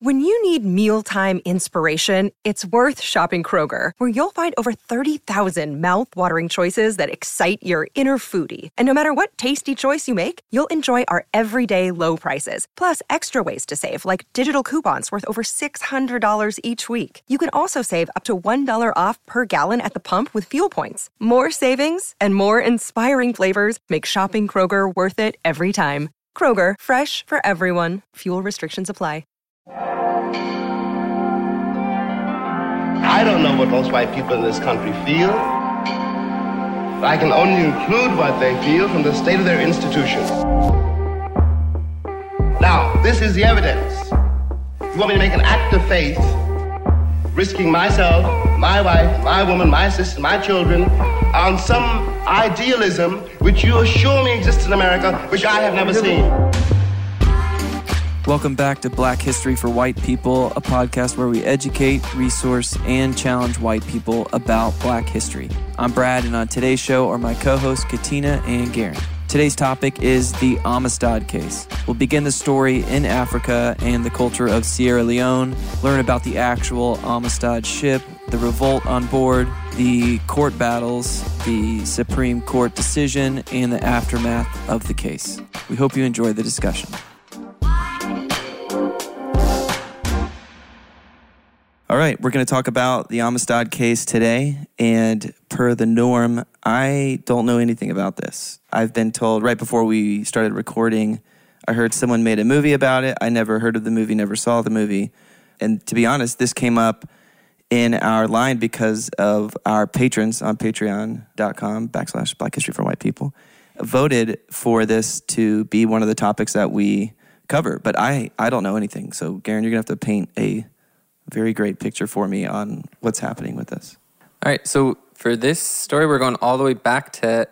When you need mealtime inspiration, it's worth shopping Kroger, where you'll find over 30,000 mouth-watering choices that excite your inner foodie. And no matter what tasty choice you make, you'll enjoy our everyday low prices, plus extra ways to save, like digital coupons worth over $600 each week. You can also save up to $1 off per gallon at the pump with fuel points. More savings and more inspiring flavors make shopping Kroger worth it every time. Kroger, fresh for everyone. Fuel restrictions apply. I don't know what most white people in this country feel. I can only include what they feel from the state of their institutions. Now, this is the evidence. You want me to make an act of faith, risking myself, my wife, my woman, my sister, my children, on some idealism which you assure me exists in America, which I have never seen. Welcome back to Black History for White People, a podcast where we educate, resource, and challenge white people about Black history. I'm Brad, and on today's show are my co-hosts Katina and Garen. Today's topic is the Amistad case. We'll begin the story in Africa and the culture of Sierra Leone, learn about the actual Amistad ship, the revolt on board, the court battles, the Supreme Court decision, and the aftermath of the case. We hope you enjoy the discussion. All right, we're going to talk about the Amistad case today, and per the norm, I don't know anything about this. I've been told right before we started recording, I heard someone made a movie about it. I never heard of the movie, never saw the movie. And to be honest, this came up in our line because of our patrons on patreon.com/Black History for White People voted for this to be one of the topics that we cover. But I don't know anything. So, Garen, you're going to have to paint a very great picture for me on what's happening with this. All right, so for this story, we're going all the way back to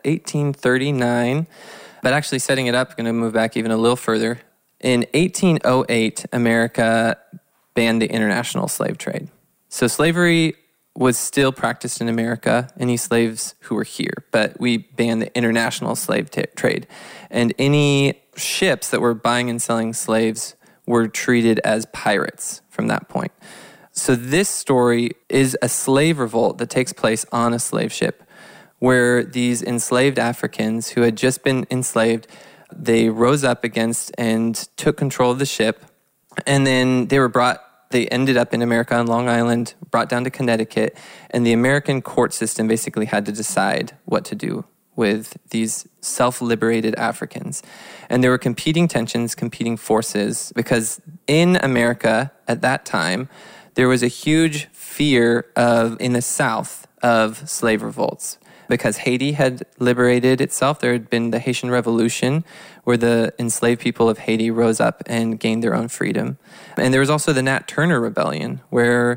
1839, but actually setting it up, going to move back even a little further. In 1808, America banned the international slave trade. So slavery was still practiced in America, any slaves who were here, but we banned the international slave trade. And any ships that were buying and selling slaves were treated as pirates from that point. So this story is a slave revolt that takes place on a slave ship where these enslaved Africans who had just been enslaved, they rose up against and took control of the ship. And then they ended up in America on Long Island, brought down to Connecticut, and the American court system basically had to decide what to do with these self-liberated Africans. And there were competing tensions, competing forces, because in America at that time, there was a huge fear in the South of slave revolts. Because Haiti had liberated itself, there had been the Haitian Revolution, where the enslaved people of Haiti rose up and gained their own freedom. And there was also the Nat Turner Rebellion, where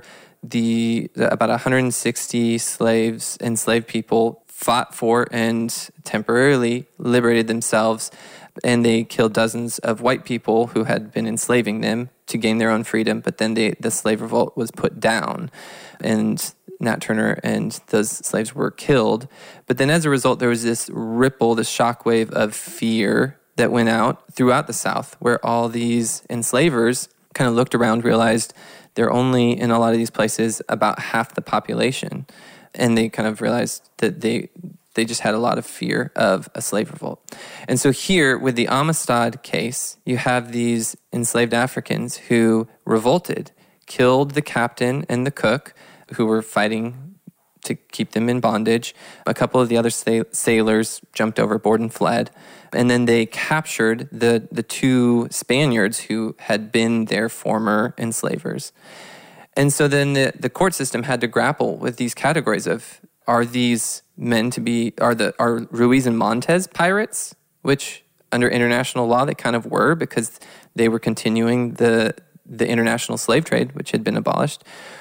about 160 enslaved people fought for and temporarily liberated themselves, and they killed dozens of white people who had been enslaving them to gain their own freedom. But then the slave revolt was put down, and Nat Turner and those slaves were killed. But then as a result, there was this ripple, this shockwave of fear that went out throughout the South, where all these enslavers kind of looked around, realized they're only, in a lot of these places, about half the population. And they kind of realized that they just had a lot of fear of a slave revolt. And so here, with the Amistad case, you have these enslaved Africans who revolted, killed the captain and the cook, who were fighting to keep them in bondage. A couple of the other sailors jumped overboard and fled. And then they captured the two Spaniards who had been their former enslavers. And so then the court system had to grapple with these categories of, are these men to be, are Ruiz and Montez pirates? Which under international law they kind of were, because they were continuing the international slave trade, which had been abolished.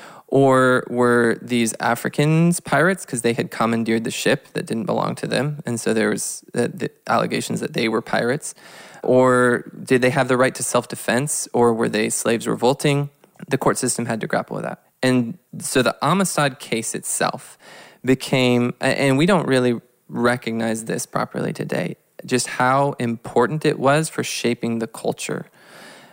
Or were these Africans pirates because they had commandeered the ship that didn't belong to them? And so there was the allegations that they were pirates. Or did they have the right to self-defense? Or were they slaves revolting? The court system had to grapple with that. And so the Amistad case itself became, and we don't really recognize this properly today, just how important it was for shaping the culture.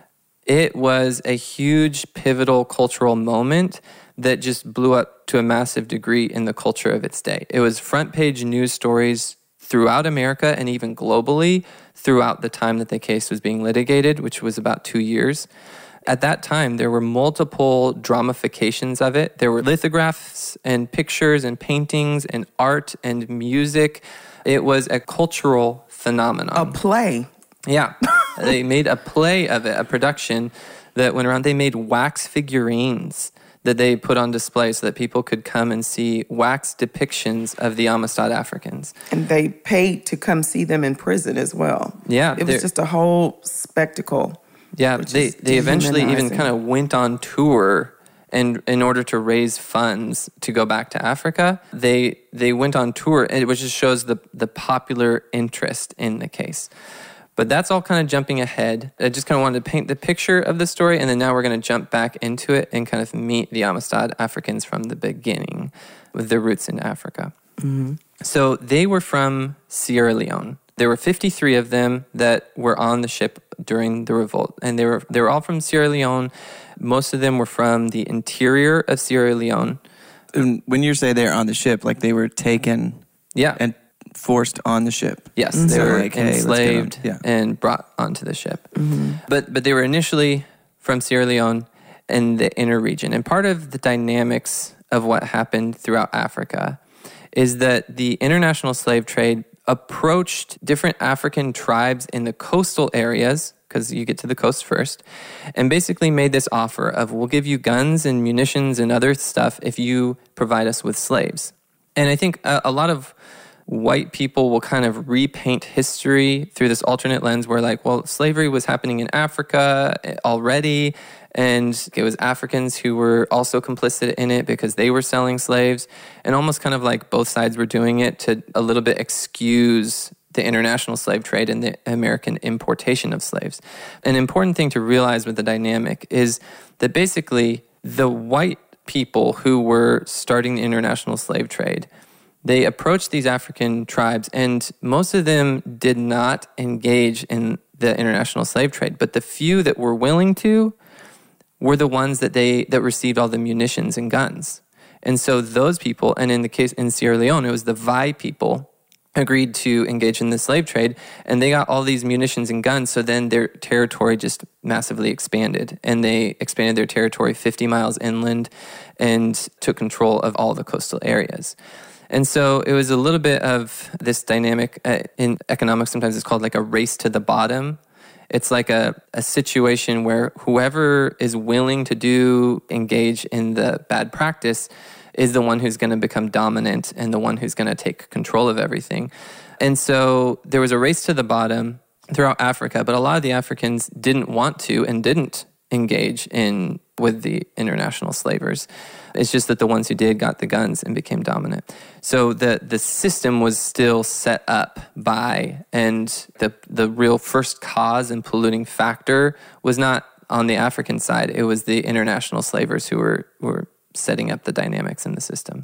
It was a huge pivotal cultural moment that just blew up to a massive degree in the culture of its day. It was front page news stories throughout America and even globally throughout the time that the case was being litigated, which was about 2 years. At that time, there were multiple dramifications of it. There were lithographs and pictures and paintings and art and music. It was a cultural phenomenon. A play. Yeah. They made a play of it, a production that went around. They made wax figurines that they put on display so that people could come and see wax depictions of the Amistad Africans. And they paid to come see them in prison as well. Yeah. It was just a whole spectacle. Yeah, they eventually even kind of went on tour, and in order to raise funds to go back to Africa, they went on tour, which just shows the popular interest in the case. But that's all kind of jumping ahead. I just kind of wanted to paint the picture of the story, and then now we're going to jump back into it and kind of meet the Amistad Africans from the beginning with their roots in Africa. Mm-hmm. So they were from Sierra Leone. There were 53 of them that were on the ship during the revolt, and they were all from Sierra Leone. Most of them were from the interior of Sierra Leone. And when you say they're on the ship, like they were taken and forced on the ship. Yes, Mm-hmm. they So were like, hey, enslaved let's get on. and brought onto the ship. Mm-hmm. But they were initially from Sierra Leone and the inner region. And part of the dynamics of what happened throughout Africa is that the international slave trade approached different African tribes in the coastal areas, because you get to the coast first, and basically made this offer of, we'll give you guns and munitions and other stuff if you provide us with slaves. And I think a lot of white people will kind of repaint history through this alternate lens where like, well, slavery was happening in Africa already, and it was Africans who were also complicit in it because they were selling slaves, and almost kind of like both sides were doing it to a little bit excuse the international slave trade and the American importation of slaves. An important thing to realize with the dynamic is that basically the white people who were starting the international slave trade, they approached these African tribes, and most of them did not engage in the international slave trade. But the few that were willing to were the ones that received all the munitions and guns. And so those people, and in the case in Sierra Leone, it was the Vai people, agreed to engage in the slave trade, and they got all these munitions and guns. So then their territory just massively expanded, and they expanded their territory 50 miles inland and took control of all the coastal areas. And so it was a little bit of this dynamic. In economics, sometimes it's called like a race to the bottom. It's like a situation where whoever is willing to engage in the bad practice is the one who's going to become dominant and the one who's going to take control of everything. And so there was a race to the bottom throughout Africa, but a lot of the Africans didn't want to and didn't engage with the international slavers. It's just that the ones who did got the guns and became dominant. So the system was still set up by, and the real first cause and polluting factor was not on the African side. It was the international slavers who were setting up the dynamics in the system.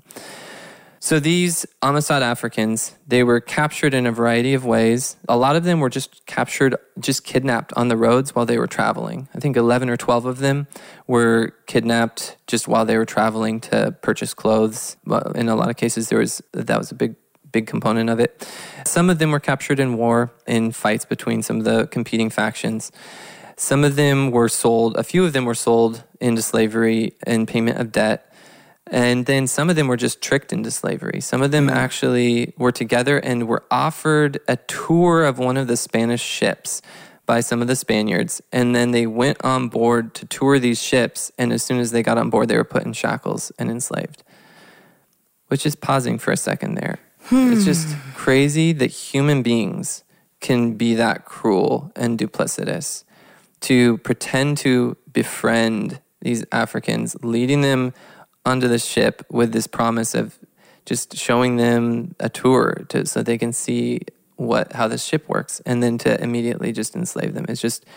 So these Amistad Africans, they were captured in a variety of ways. A lot of them were just kidnapped on the roads while they were traveling. I think 11 or 12 of them were kidnapped just while they were traveling to purchase clothes. In a lot of cases, that was a big component of it. Some of them were captured in war, in fights between some of the competing factions. Some of them were sold, a few of them were sold into slavery in payment of debt. And then some of them were just tricked into slavery. Some of them actually were together and were offered a tour of one of the Spanish ships by some of the Spaniards. And then they went on board to tour these ships. And as soon as they got on board, they were put in shackles and enslaved. Which is pausing for a second there. It's just crazy that human beings can be that cruel and duplicitous to pretend to befriend these Africans, leading them onto the ship with this promise of just showing them a tour so they can see how the ship works, and then to immediately just enslave them. It's just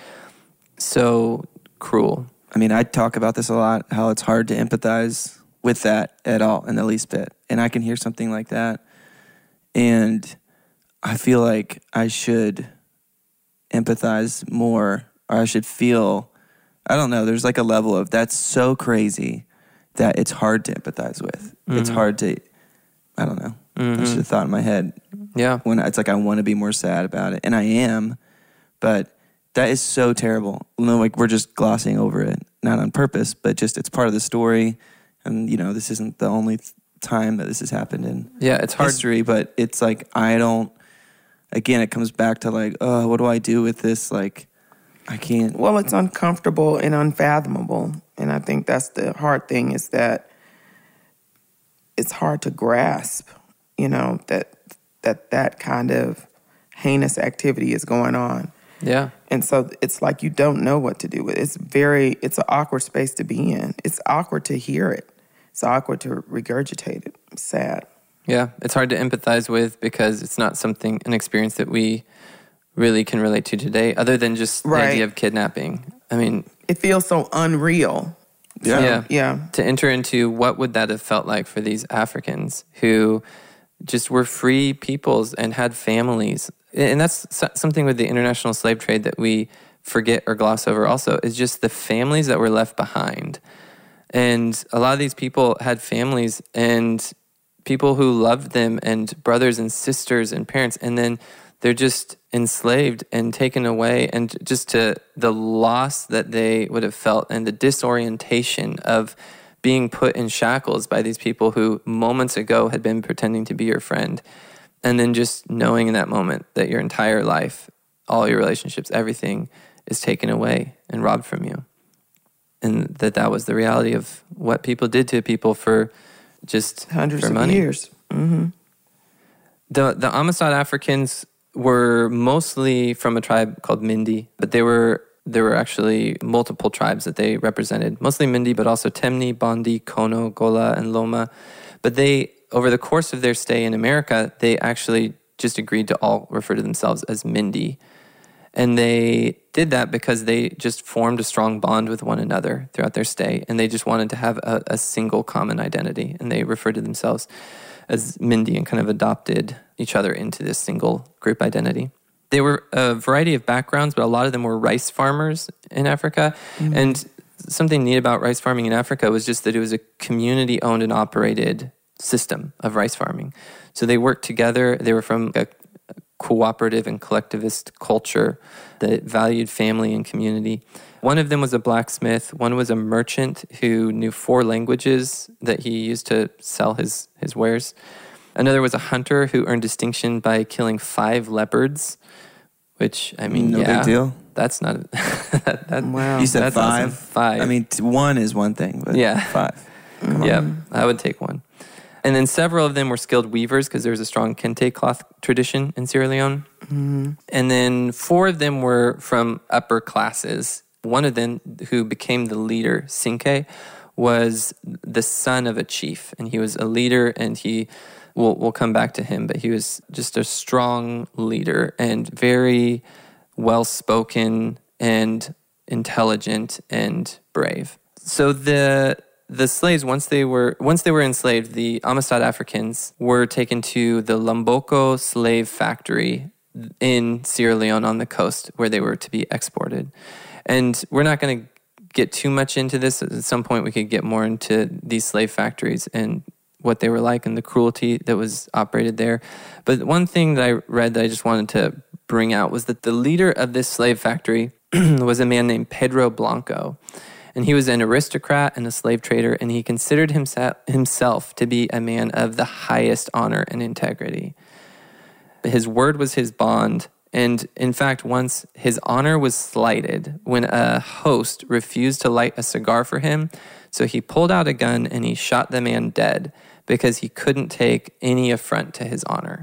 so cruel. I mean, I talk about this a lot, how it's hard to empathize with that at all in the least bit. And I can hear something like that, and I feel like I should empathize more, or I I don't know. There's like a level of that's so crazy that it's hard to empathize with. It's hard to, I don't know. That's just a thought in my head. Yeah. When it's like I want to be more sad about it, and I am, but that is so terrible. Like we're just glossing over it, not on purpose, but just it's part of the story. And this isn't the only time that this has happened in it's hard. history, but it's like I don't. Again, it comes back to like, oh, what do I do with this? Like, I can't. Well, it's uncomfortable and unfathomable, and I think that's the hard thing is that it's hard to grasp. That kind of heinous activity is going on. Yeah. And so it's like you don't know what to do with it. It's an awkward space to be in. It's awkward to hear it. It's awkward to regurgitate it. It's sad. Yeah. It's hard to empathize with because it's not an experience that we really can relate to today, other than just the idea of kidnapping. I mean, it feels so unreal. Yeah. To enter into what would that have felt like for these Africans who just were free peoples and had families. And that's something with the international slave trade that we forget or gloss over also, is just the families that were left behind. And a lot of these people had families and people who loved them and brothers and sisters and parents, and then they're just enslaved and taken away, and just to the loss that they would have felt and the disorientation of being put in shackles by these people who moments ago had been pretending to be your friend. And then just knowing in that moment that your entire life, all your relationships, everything is taken away and robbed from you. And that was the reality of what people did to people for just hundreds for of money. years. Mm-hmm. The Amistad Africans were mostly from a tribe called Mindi, but there were actually multiple tribes that they represented, mostly Mindi, but also Temni, Bondi, Kono, Gola, and Loma. But they, over the course of their stay in America, they actually just agreed to all refer to themselves as Mindi. And they did that because they just formed a strong bond with one another throughout their stay, and they just wanted to have a single common identity, and they referred to themselves as Mindi and kind of adopted each other into this single group identity. They were a variety of backgrounds, but a lot of them were rice farmers in Africa. Mm-hmm. And something neat about rice farming in Africa was just that it was a community-owned and operated system of rice farming. So they worked together. They were from a cooperative and collectivist culture that valued family and community. One of them was a blacksmith. One was a merchant who knew 4 languages that he used to sell his wares. Another was a hunter who earned distinction by killing 5 leopards, which, I mean, no big deal. That's not... Wow. You said that's 5? Awesome. 5. I mean, 1 is one thing, but 5. Come on. Yeah, I would take 1. And then several of them were skilled weavers because there was a strong kente cloth tradition in Sierra Leone. Mm-hmm. And then 4 of them were from upper classes. One of them, who became the leader, Sinke, was the son of a chief. And he was a leader, and we'll come back to him, but he was just a strong leader and very well-spoken and intelligent and brave. So the slaves, once they were enslaved, the Amistad Africans were taken to the Lomboko slave factory in Sierra Leone on the coast, where they were to be exported. And we're not going to get too much into this. At some point, we could get more into these slave factories and what they were like and the cruelty that was operated there. But one thing that I read that I just wanted to bring out was that the leader of this slave factory was a man named Pedro Blanco. And he was an aristocrat and a slave trader, and he considered himself to be a man of the highest honor and integrity. His word was his bond, and in fact, once his honor was slighted when a host refused to light a cigar for him, so he pulled out a gun and he shot the man dead because he couldn't take any affront to his honor.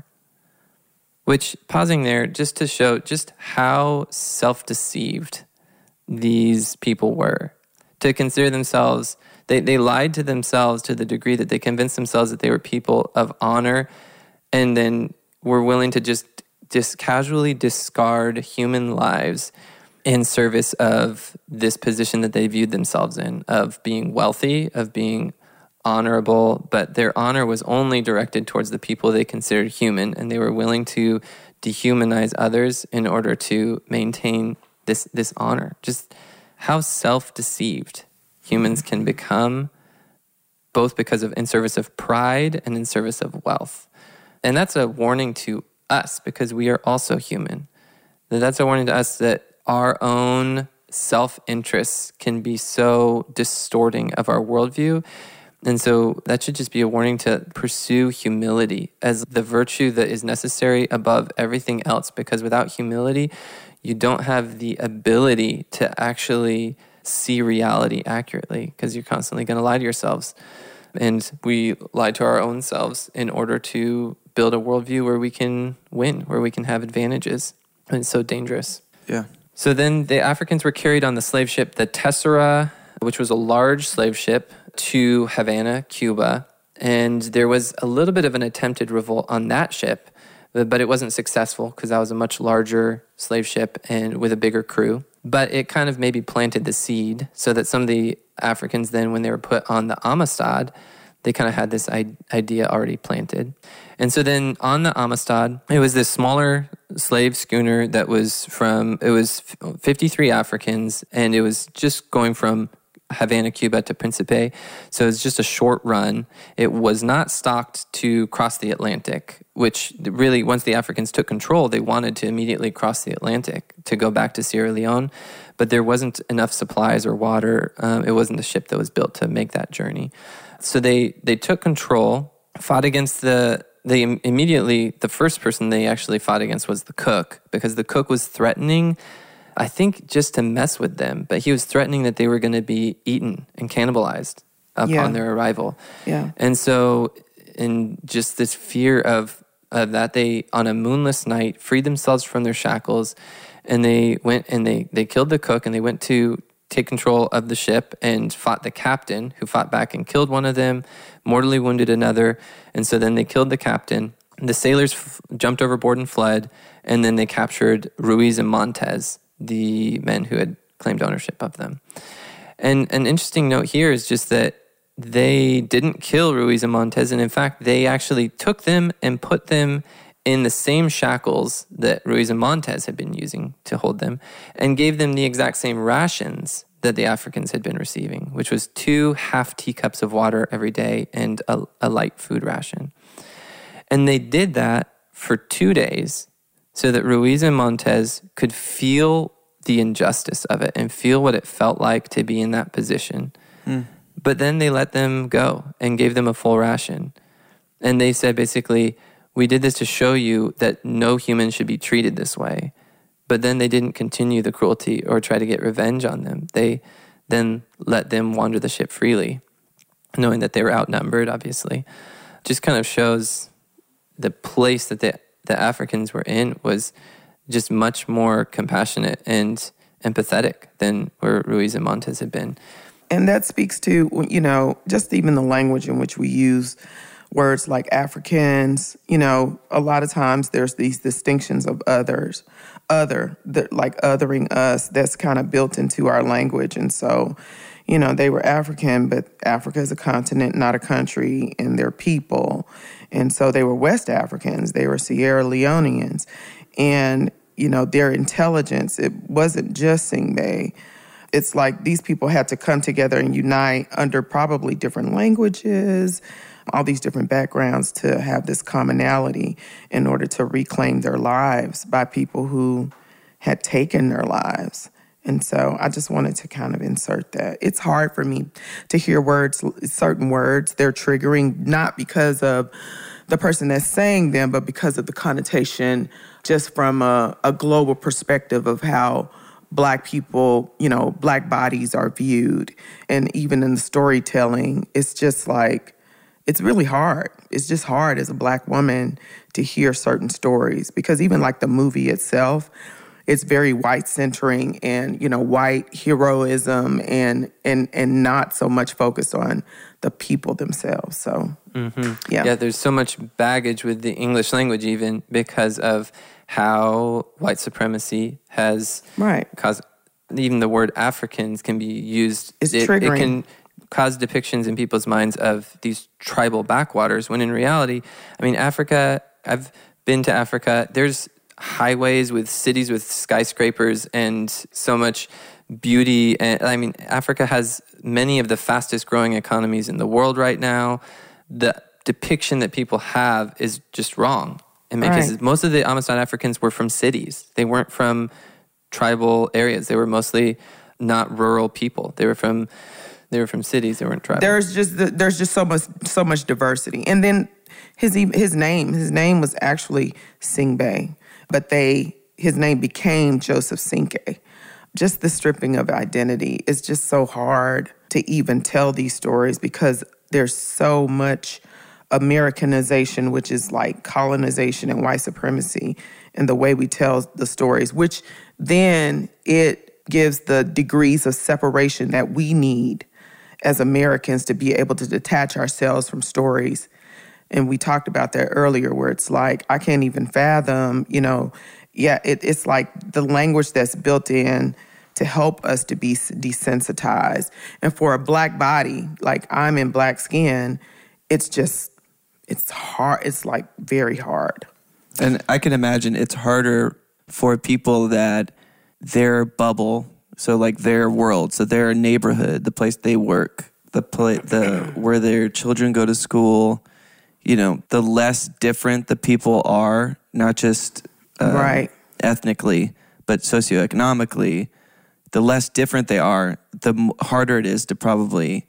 Which, pausing there, just to show just how self-deceived these people were. To consider themselves, they lied to themselves to the degree that they convinced themselves that they were people of honor, and then were willing to just casually discard human lives in service of this position that they viewed themselves in, of being wealthy, of being honorable, but their honor was only directed towards the people they considered human, and they were willing to dehumanize others in order to maintain this honor. Just how self-deceived humans can become, both because of in service of pride and in service of wealth. And that's a warning to us because we are also human. That's a warning to us that our own self-interests can be so distorting of our worldview. And so that should just be a warning to pursue humility as the virtue that is necessary above everything else, because without humility, you don't have the ability to actually see reality accurately because you're constantly going to lie to yourselves. And we lie to our own selves in order to build a worldview where we can win, where we can have advantages. And it's so dangerous. Yeah. So then the Africans were carried on the slave ship, the Tessera, which was a large slave ship, to Havana, Cuba. And there was a little bit of an attempted revolt on that ship, but it wasn't successful because that was a much larger slave ship and with a bigger crew. But it kind of maybe planted the seed so that some of the Africans then, when they were put on the Amistad, they kind of had this idea already planted. And so then on the Amistad, it was this smaller slave schooner that was 53 Africans, and it was just going from Havana, Cuba to Principe. So it's just a short run. It was not stocked to cross the Atlantic, which really, once the Africans took control, they wanted to immediately cross the Atlantic to go back to Sierra Leone. But there wasn't enough supplies or water. It wasn't the ship that was built to make that journey. So they took control, fought against the first person they actually fought against was the cook, because the cook was threatening, I think, just to mess with them, but he was threatening that they were going to be eaten and cannibalized upon their arrival. Yeah. And so in just this fear of that, they, on a moonless night, freed themselves from their shackles, and they went and they killed the cook, and they went to take control of the ship and fought the captain, who fought back and killed one of them, mortally wounded another. And so then they killed the captain. The sailors jumped overboard and fled, and then they captured Ruiz and Montez, the men who had claimed ownership of them. And an interesting note here is just that they didn't kill Ruiz and Montez, and in fact, they actually took them and put them in the same shackles that Ruiz and Montez had been using to hold them, and gave them the exact same rations that the Africans had been receiving, which was 2 half teacups of water every day and a light food ration. And they did that for 2 days so that Ruiz and Montez could feel the injustice of it and feel what it felt like to be in that position. But then they let them go and gave them a full ration. And they said, basically, we did this to show you that no human should be treated this way. But then they didn't continue the cruelty or try to get revenge on them. They then let them wander the ship freely, knowing that they were outnumbered, obviously. Just kind of shows the place that the Africans were in was just much more compassionate and empathetic than where Ruiz and Montez had been. And that speaks to, just even the language in which we use words like Africans. A lot of times there's these distinctions of others, like othering us, that's kind of built into our language. And so, they were African, but Africa is a continent, not a country, and they're people. And so they were West Africans, they were Sierra Leoneans. And, their intelligence, it wasn't just Singbe. It's like these people had to come together and unite under probably different languages, all these different backgrounds, to have this commonality in order to reclaim their lives by people who had taken their lives. And so I just wanted to kind of insert that. It's hard for me to hear certain words. They're triggering, not because of the person that's saying them, but because of the connotation just from a global perspective of how Black people, Black bodies are viewed. And even in the storytelling, it's just like, it's really hard. It's just hard as a Black woman to hear certain stories, because even like the movie itself, it's very white centering and, white heroism and not so much focused on the people themselves. So, yeah, there's so much baggage with the English language, even because of how white supremacy has caused. Even the word Africans can be used. It's triggering. It can cause depictions in people's minds of these tribal backwaters, when in reality, Africa, I've been to Africa, there's highways with cities with skyscrapers and so much beauty. And I mean, Africa has many of the fastest growing economies in the world right now. The depiction that people have is just wrong. And because most of the Amistad Africans were from cities. They weren't from tribal areas. They were mostly not rural people. They were from cities. They weren't tribal. There's just so much diversity. And then his name was actually Singbe, but his name became Joseph Sinke. Just the stripping of identity is just so hard to even tell these stories because there's so much Americanization, which is like colonization and white supremacy, and the way we tell the stories, which then it gives the degrees of separation that we need as Americans to be able to detach ourselves from stories. And we talked about that earlier, where it's like, I can't even fathom, it's like the language that's built in to help us to be desensitized. And for a Black body, like I'm in Black skin, it's hard. It's like very hard. And I can imagine it's harder for people that their bubble, so like their world, so their neighborhood, the place they work, where their children go to school, the less different the people are, not just ethnically, but socioeconomically, the less different they are, the harder it is to probably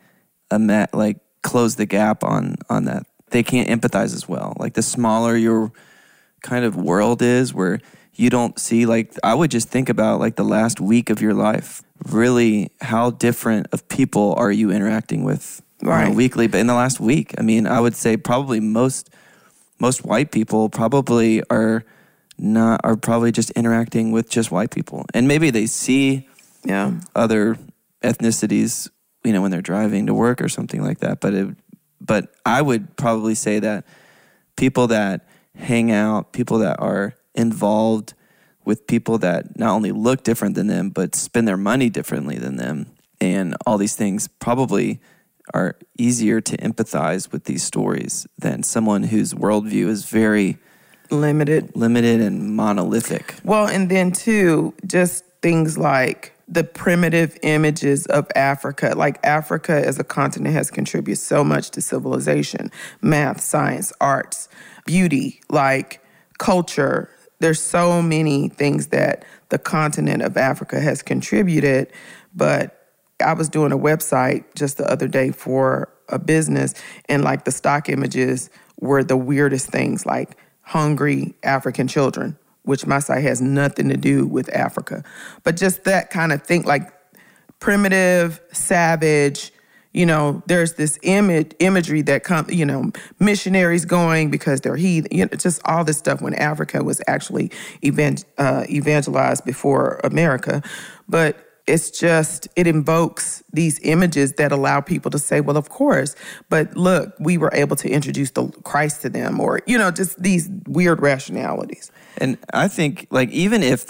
close the gap on that. They can't empathize as well. Like the smaller your kind of world is, where you don't see, I would just think about the last week of your life. Really, how different of people are you interacting with weekly? But in the last week, I mean, I would say probably most white people probably are probably just interacting with just white people. And maybe they see other ethnicities, when they're driving to work or something like that. But I would probably say that people that hang out, people that are involved with people that not only look different than them, but spend their money differently than them, and all these things probably are easier to empathize with these stories than someone whose worldview is very limited and monolithic. Well, and then too, just things like the primitive images of Africa. Like Africa as a continent has contributed so much to civilization, math, science, arts, beauty, like culture. There's so many things that the continent of Africa has contributed. But I was doing a website just the other day for a business, and the stock images were the weirdest things, like hungry African children, which my site has nothing to do with Africa. But just that kind of thing, like primitive, savage, there's this imagery that comes, missionaries going because they're heathen, just all this stuff when Africa was actually evangelized before America. But it invokes these images that allow people to say, well, of course, but look, we were able to introduce the Christ to them, or, just these weird rationalities. And I think, even if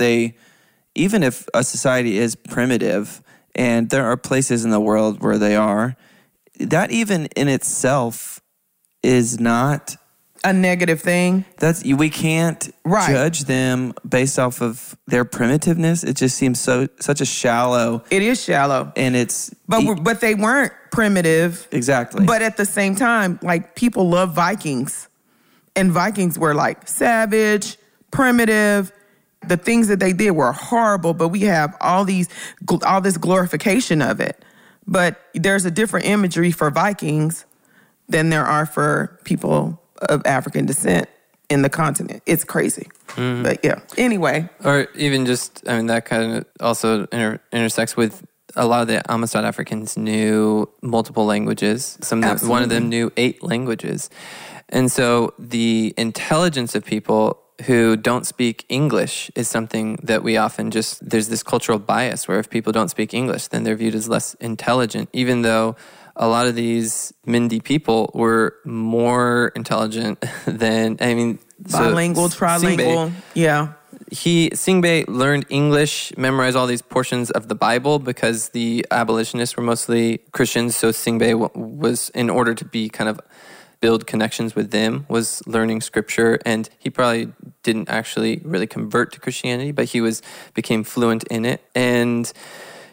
a society is primitive, and there are places in the world where they are, that even in itself is not a negative thing. We can't judge them based off of their primitiveness. It just seems such a shallow. It is shallow, and it's but they weren't primitive exactly. But at the same time, people love Vikings, and Vikings were savage, primitive. The things that they did were horrible, but we have all this glorification of it. But there's a different imagery for Vikings than there are for people of African descent in the continent. It's crazy. Mm-hmm. But yeah, anyway. Or even just, that kind of also intersects with a lot of the Amistad Africans knew multiple languages. One of them knew 8 languages. And so the intelligence of people who don't speak English is something that we often there's this cultural bias where if people don't speak English, then they're viewed as less intelligent, even though a lot of these Mindi people were more intelligent than, bilingual, trilingual, yeah. Singbe learned English, memorized all these portions of the Bible because the abolitionists were mostly Christians, so Singbe was, in order to be kind of build connections with them, was learning scripture, and he probably didn't actually really convert to Christianity, but he became fluent in it. And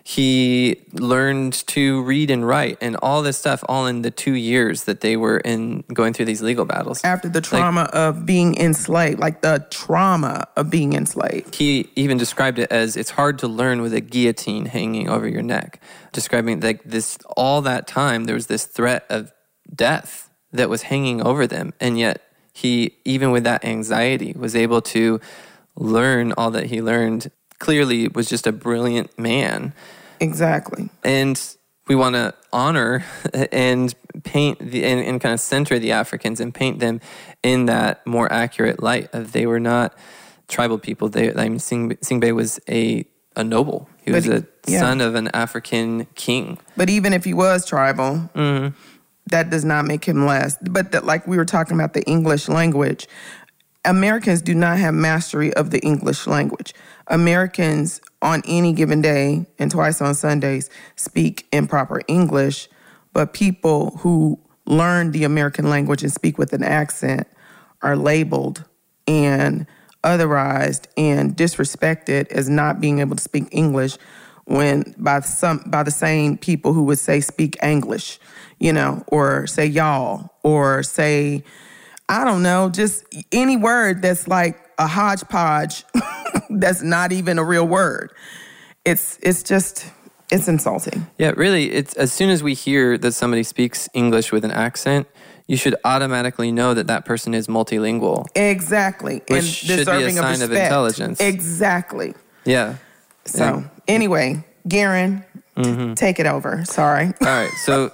He learned to read and write and all this stuff all in the 2 years that they were going through these legal battles. After the trauma of being enslaved, like the trauma of being enslaved. He even described it as it's hard to learn with a guillotine hanging over your neck, describing like this, all that time there was this threat of death that was hanging over them. And yet he, even with that anxiety, was able to learn all that he learned. Clearly was just a brilliant man. Exactly. And we want to honor and paint and kind of center the Africans and paint them in that more accurate light of they were not tribal people. Singbe was a noble. He was a son of an African king. But even if he was tribal, that does not make him less. But like we were talking about the English language, Americans do not have mastery of the English language. Americans on any given day and twice on Sundays speak improper English, but people who learn the American language and speak with an accent are labeled and otherized and disrespected as not being able to speak English when by the same people who would say speak English, or say y'all, or say, I don't know, just any word that's like a hodgepodge that's not even a real word. It's insulting. Yeah, really, it's as soon as we hear that somebody speaks English with an accent, you should automatically know that person is multilingual. Exactly. Which and should deserving be a sign of intelligence. Exactly. Yeah. So, anyway, Garen, take it over. Sorry. All right.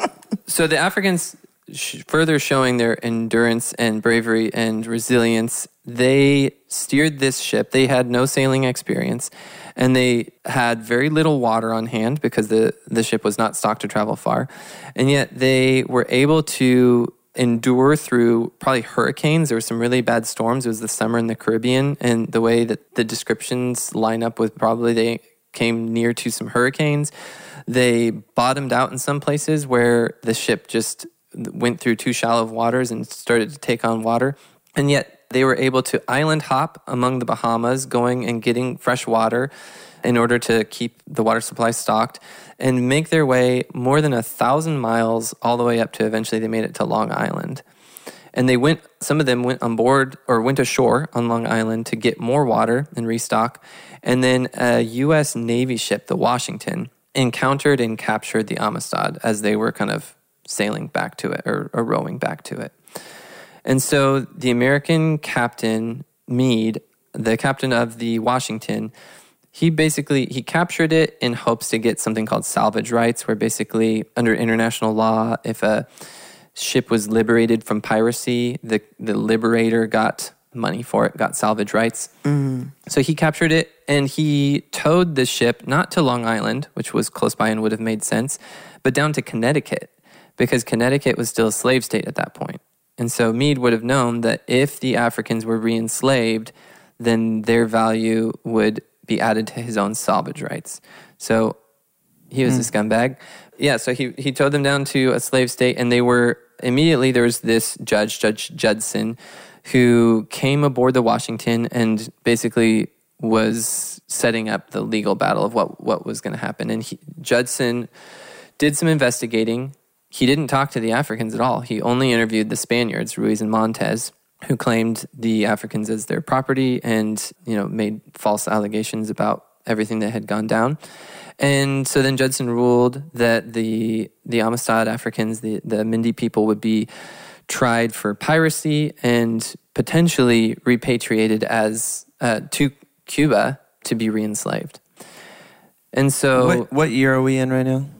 So the Africans, further showing their endurance and bravery and resilience, they steered this ship. They had no sailing experience, and they had very little water on hand because the ship was not stocked to travel far. And yet they were able to endure through probably hurricanes. There were some really bad storms. It was the summer in the Caribbean, and the way that the descriptions line up with probably they came near to some hurricanes. They bottomed out in some places where the ship just went through too shallow of waters and started to take on water. And yet they were able to island hop among the Bahamas, going and getting fresh water in order to keep the water supply stocked, and make their way more than 1,000 miles all the way up to eventually they made it to Long Island. And some of them went on board or went ashore on Long Island to get more water and restock. And then a U.S. Navy ship, the Washington, encountered and captured the Amistad as they were kind of sailing back to it or rowing back to it. And so the American captain, Meade, the captain of the Washington, he captured it in hopes to get something called salvage rights, where basically under international law, if a ship was liberated from piracy, the liberator got money for it, got salvage rights. So he captured it, and he towed the ship not to Long Island, which was close by and would have made sense, but down to Connecticut, because Connecticut was still a slave state at that point. And so Meade would have known that if the Africans were re-enslaved, then their value would be added to his own salvage rights. So he was a scumbag. Yeah, so he towed them down to a slave state, and there was this Judge Judson, who came aboard the Washington and basically was setting up the legal battle of what was going to happen. And Judson did some investigating. He didn't talk to the Africans at all. He only interviewed the Spaniards, Ruiz and Montez, who claimed the Africans as their property and, made false allegations about everything that had gone down. And so then Judson ruled that the Amistad Africans, the Mindi people, would be tried for piracy and potentially repatriated to Cuba to be re-enslaved. And so... What year are we in right now?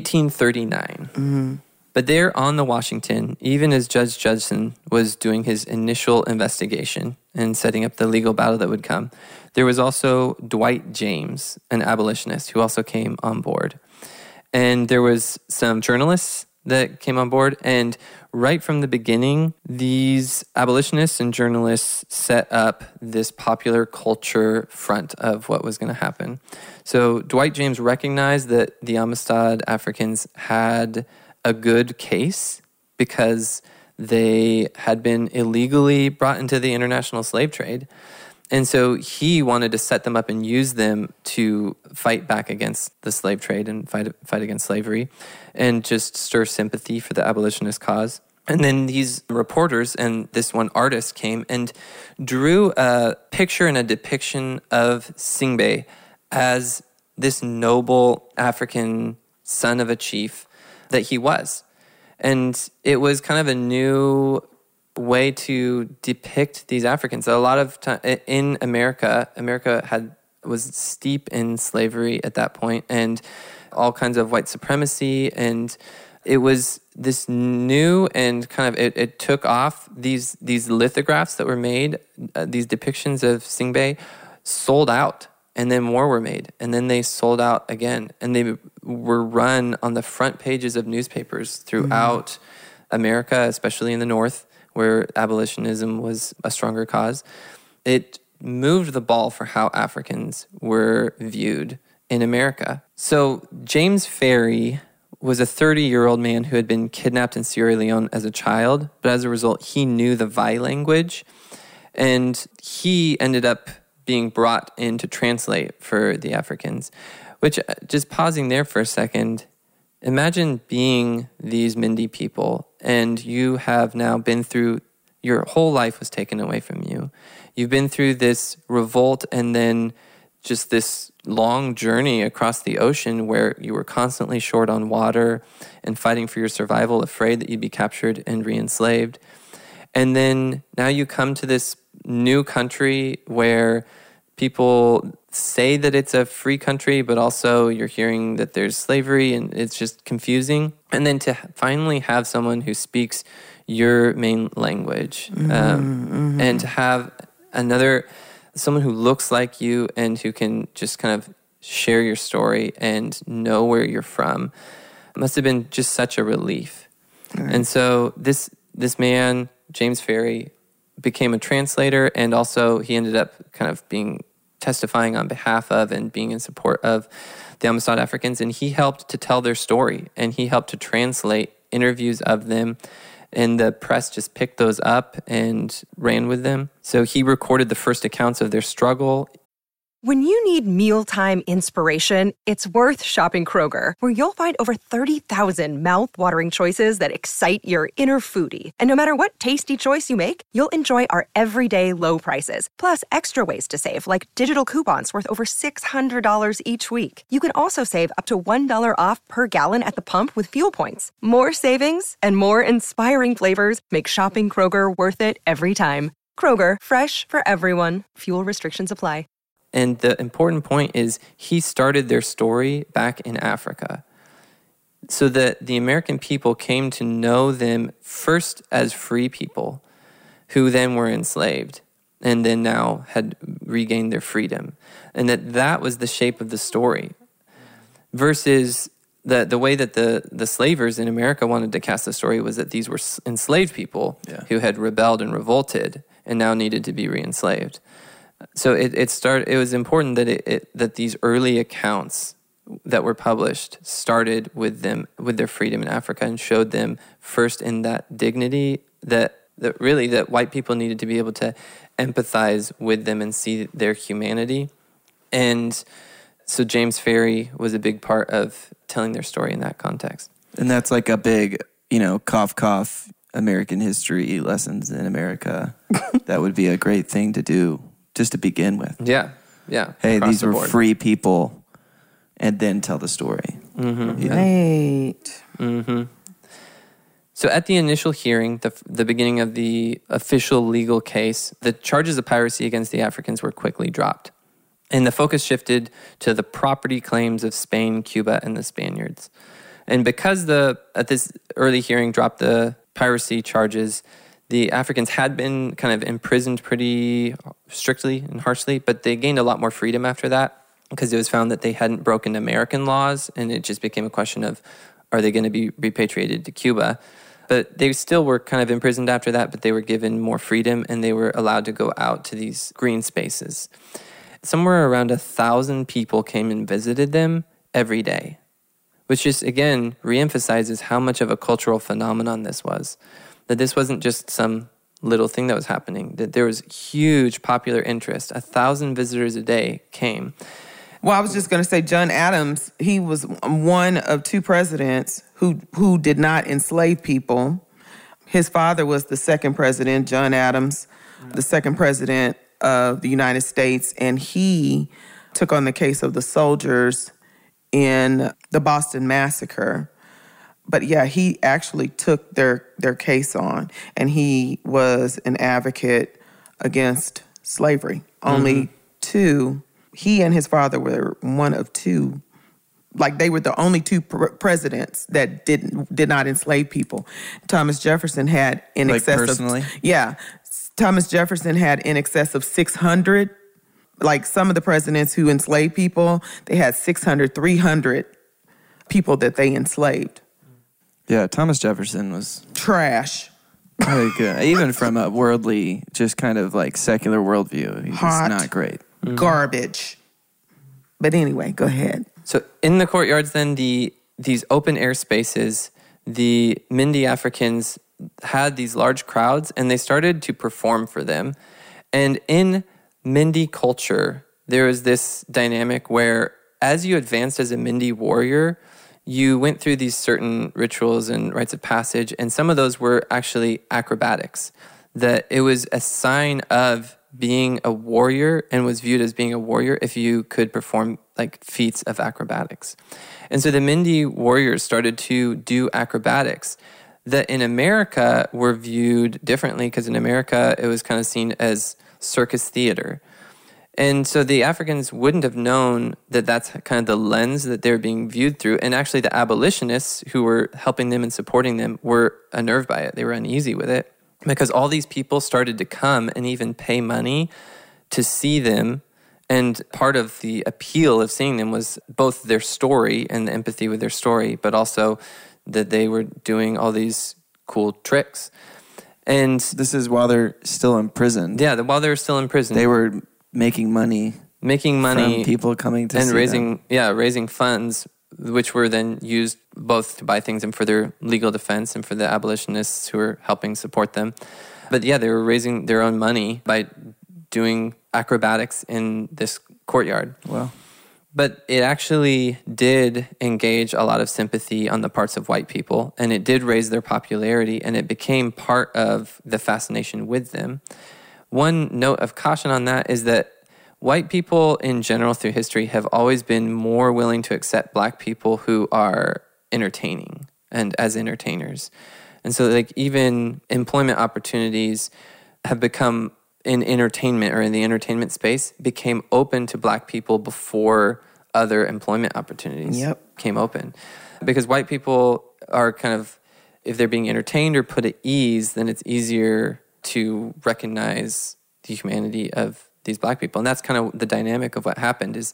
1839. But there on the Washington, even as Judge Judson was doing his initial investigation and setting up the legal battle that would come, there was also Dwight James, an abolitionist, who also came on board. And there was some journalists that came on board, and right from the beginning, these abolitionists and journalists set up this popular culture front of what was going to happen. So Dwight James recognized that the Amistad Africans had a good case because they had been illegally brought into the international slave trade. And so he wanted to set them up and use them to fight back against the slave trade and fight against slavery and just stir sympathy for the abolitionist cause. And then these reporters and this one artist came and drew a picture and a depiction of Singbe as this noble African son of a chief that he was. And it was kind of a new way to depict these Africans. A lot of time in America was steep in slavery at that point and all kinds of white supremacy, and it was this new and kind of it took off. These lithographs that were made, these depictions of Singbe, sold out, and then more were made, and then they sold out again, and they were run on the front pages of newspapers throughout America, especially in the North, where abolitionism was a stronger cause. It moved the ball for how Africans were viewed in America. So James Ferry was a 30-year-old man who had been kidnapped in Sierra Leone as a child, but as a result, he knew the Vai language, and he ended up being brought in to translate for the Africans, which, just pausing there for a second, imagine being these Mindi people, and you have now been through, your whole life was taken away from you. You've been through this revolt and then just this long journey across the ocean where you were constantly short on water and fighting for your survival, afraid that you'd be captured and re-enslaved. And then now you come to this new country where people say that it's a free country, but also you're hearing that there's slavery and it's just confusing. And then to finally have someone who speaks your main language and to have someone who looks like you and who can just kind of share your story and know where you're from must have been just such a relief. Right. And so this man, James Ferry, became a translator, and also he ended up kind of testifying on behalf of and being in support of the Amistad Africans, and he helped to tell their story, and he helped to translate interviews of them, and the press just picked those up and ran with them. So he recorded the first accounts of their struggle. When you need mealtime inspiration, it's worth shopping Kroger, where you'll find over 30,000 mouth-watering choices that excite your inner foodie. And no matter what tasty choice you make, you'll enjoy our everyday low prices, plus extra ways to save, like digital coupons worth over $600 each week. You can also save up to $1 off per gallon at the pump with fuel points. More savings and more inspiring flavors make shopping Kroger worth it every time. Kroger, fresh for everyone. Fuel restrictions apply. And the important point is he started their story back in Africa, so that the American people came to know them first as free people who then were enslaved and then now had regained their freedom. And that was the shape of the story versus the way that the slavers in America wanted to cast the story was that these were enslaved people who had rebelled and revolted and now needed to be re-enslaved. So it was important that these early accounts that were published started with them, with their freedom in Africa, and showed them first in that dignity that white people needed to be able to empathize with them and see their humanity. And so James Ferry was a big part of telling their story in that context. And that's like a big, cough, cough, American history lessons in America. That would be a great thing to do. Just to begin with. Yeah. Hey, these were free people, and then tell the story. Mm-hmm. Yeah. Right. Mm-hmm. So at the initial hearing, the beginning of the official legal case, the charges of piracy against the Africans were quickly dropped. And the focus shifted to the property claims of Spain, Cuba, and the Spaniards. And because at this early hearing dropped the piracy charges, the Africans had been kind of imprisoned pretty strictly and harshly, but they gained a lot more freedom after that because it was found that they hadn't broken American laws, and it just became a question of, are they going to be repatriated to Cuba? But they still were kind of imprisoned after that, but they were given more freedom, and they were allowed to go out to these green spaces. Somewhere around 1,000 people came and visited them every day, which just, again, reemphasizes how much of a cultural phenomenon this was. That this wasn't just some little thing that was happening, that there was huge popular interest. 1,000 visitors a day came. Well, I was just going to say, John Adams, he was one of two presidents who did not enslave people. His father was the second president, John Adams, the second president of the United States, and he took on the case of the soldiers in the Boston Massacre. But yeah, he actually took their case on, and he was an advocate against slavery. Only two, he and his father were one of two, like they were the only two presidents that did not enslave people. Thomas Jefferson had in like excess personally? Thomas Jefferson had in excess of 600. Like some of the presidents who enslaved people, they had 600, 300 people that they enslaved. Yeah, Thomas Jefferson was Trash. really good. Even from a worldly, just kind of like secular worldview, he's Hot. not great. Garbage. But anyway, go ahead. So in the courtyards then, these open air spaces, the Mindi Africans had these large crowds and they started to perform for them. And in Mindi culture, there was this dynamic where as you advanced as a Mindi warrior, you went through these certain rituals and rites of passage, and some of those were actually acrobatics. That it was a sign of being a warrior and was viewed as being a warrior if you could perform like feats of acrobatics. And so the Mindi warriors started to do acrobatics that in America were viewed differently, because in America it was kind of seen as circus theater. And so the Africans wouldn't have known that that's kind of the lens that they were being viewed through. And actually the abolitionists who were helping them and supporting them were unnerved by it. They were uneasy with it because all these people started to come and even pay money to see them. And part of the appeal of seeing them was both their story and the empathy with their story, but also that they were doing all these cool tricks. And this is while they're still in prison. Yeah, while they were still in prison. They were making money from people coming to and see raising them. Raising funds, which were then used both to buy things and for their legal defense and for the abolitionists who were helping support them. But yeah, they were raising their own money by doing acrobatics in this courtyard. Wow. But it actually did engage a lot of sympathy on the parts of white people, and it did raise their popularity, and it became part of the fascination with them. One note of caution on that is that white people in general through history have always been more willing to accept black people who are entertaining and as entertainers. And so like even employment opportunities have become in entertainment or in the entertainment space became open to black people before other employment opportunities came open. Because white people are kind of, if they're being entertained or put at ease, then it's easier to recognize the humanity of these black people. And that's kind of the dynamic of what happened is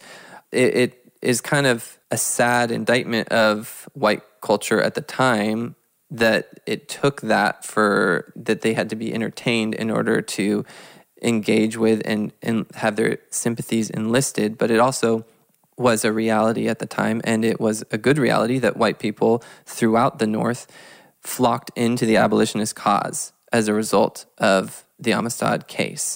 it is kind of a sad indictment of white culture at the time that it took that they had to be entertained in order to engage with and have their sympathies enlisted. But it also was a reality at the time, and it was a good reality that white people throughout the North flocked into the abolitionist cause as a result of the Amistad case.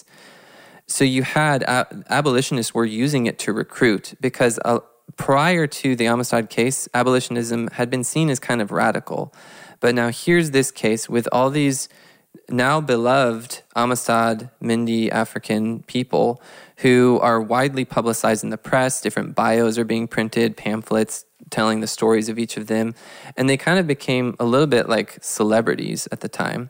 So you had abolitionists were using it to recruit because prior to the Amistad case, abolitionism had been seen as kind of radical. But now here's this case with all these now beloved Amistad, Mindi African people who are widely publicized in the press. Different bios are being printed, pamphlets telling the stories of each of them. And they kind of became a little bit like celebrities at the time.